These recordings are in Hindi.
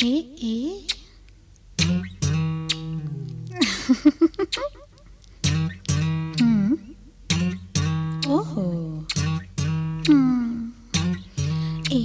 ए ए ओहो ए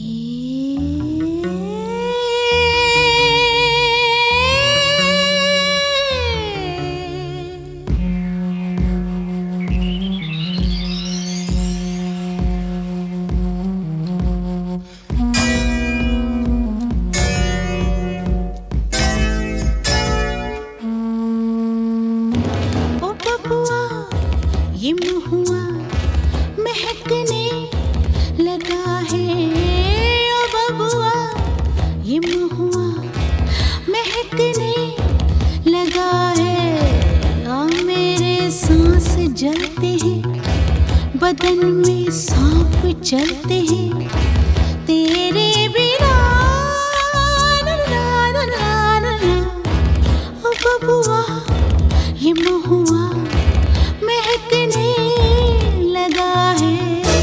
ये महुआ महकने लगा है, ओ बबुआ ये महुआ महकने लगा है। आ मेरे सांस जलते हैं, बदन में सांप चलते हैं, तेरे बिना ना ना ना ना ना ना। ओ बबुआ ये महुआ महकने लगा है।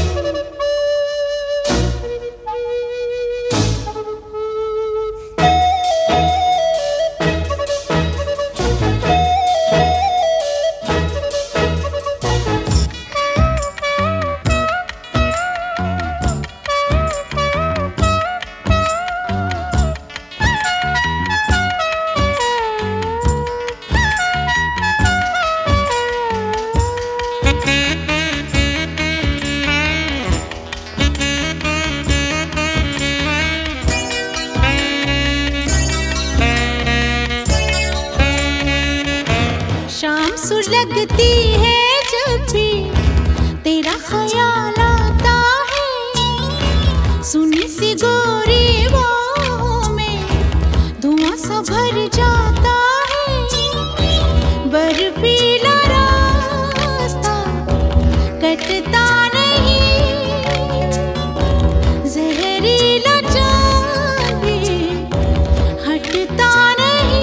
शाम सुलगती है जब भी तेरा ख्याल आता है, सुनी सी गोरी बाहों में धुआं सा भर जाता है। बर्फीला रास्ता कटता नहीं, जहरीला जाम भी हटता नहीं,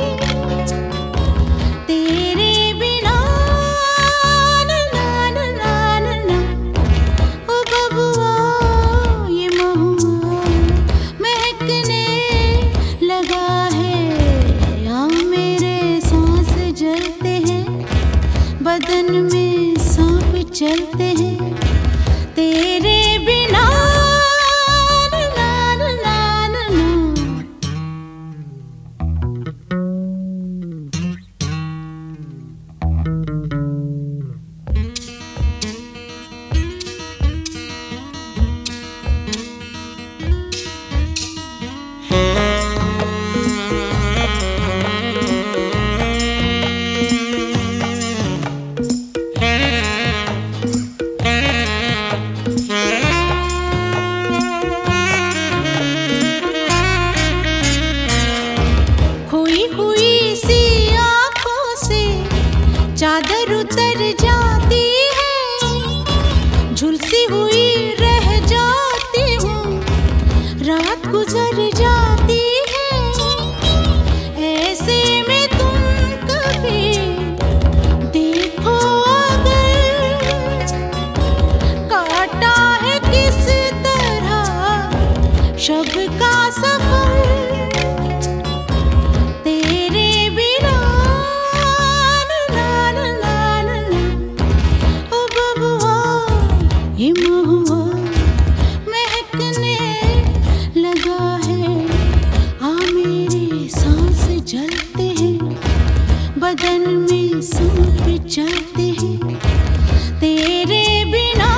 तेरे बिना ना ना ना ना ना ना। ओ बबुआ ये महुआ महकने लगा है। आ मेरे सांस जलते हैं, बदन में सांप चलते हैं, तेरे बिना ना ना ना ना ना ना। खोई हुई सी आँखों से चादर उतर जाती है, झुलसी हुई रह जाती हूँ, रात गुजर जाती है। ऐसे में तुम कभी देखो अगर काटा है किस तरह शब का सफर, तेरे बिना ना ना ना ना ना ना। ओ बबुआ ये महुआ महकने लगा है। आ मेरे सांस जलते हैं, बदन में सांप चलते हैं, तेरे बिना